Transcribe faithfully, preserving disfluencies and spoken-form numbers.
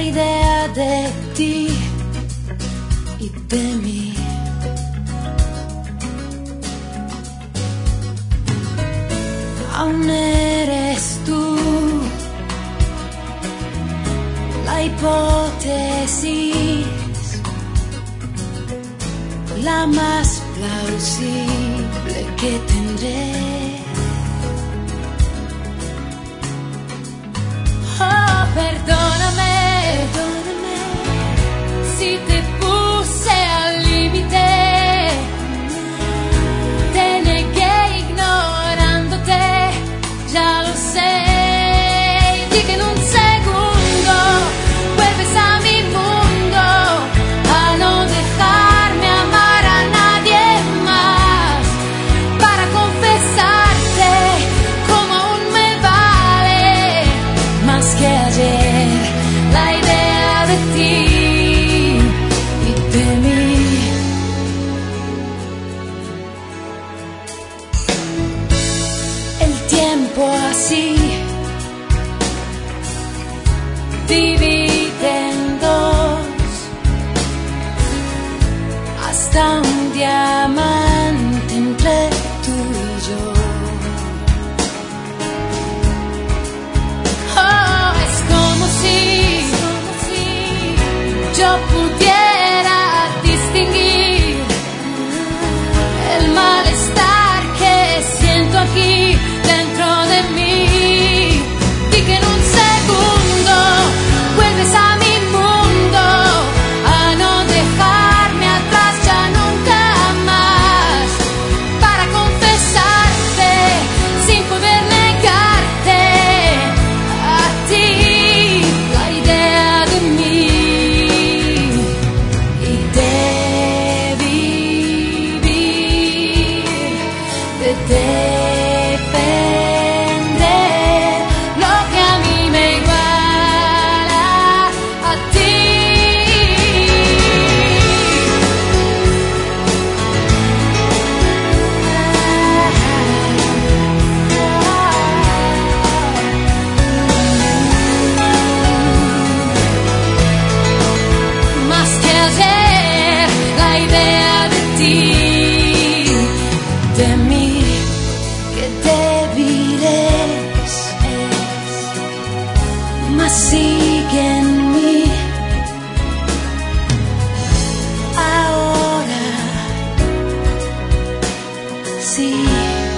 idea de ti y de mí. Aún eres tú la hipótesis, la más plausible que tendré. Oh, perdóname, perdóname si te puse al límite, te negué ignorándote, ya lo sé. Di que en un segundo vuelves a mi mundo, a no dejarme amar a nadie más, para confesarte como aún me vale más que ayer la idea de ti y de mí. El tiempo así divide en dos, hasta un diamante entre tú y yo. Oh, es como si yo pudiera distinguir el malestar que siento aquí dentro de mí. Y que en un segundo vuelves a mi mundo, a no dejarme atrás ya nunca más, para confesarte sin poder negarte a ti la idea de mí y de vivir, de defender lo que a mí me iguala a ti. Más que ayer la idea de ti, de mí, que débil es, mas sigue en mí. Ahora sí.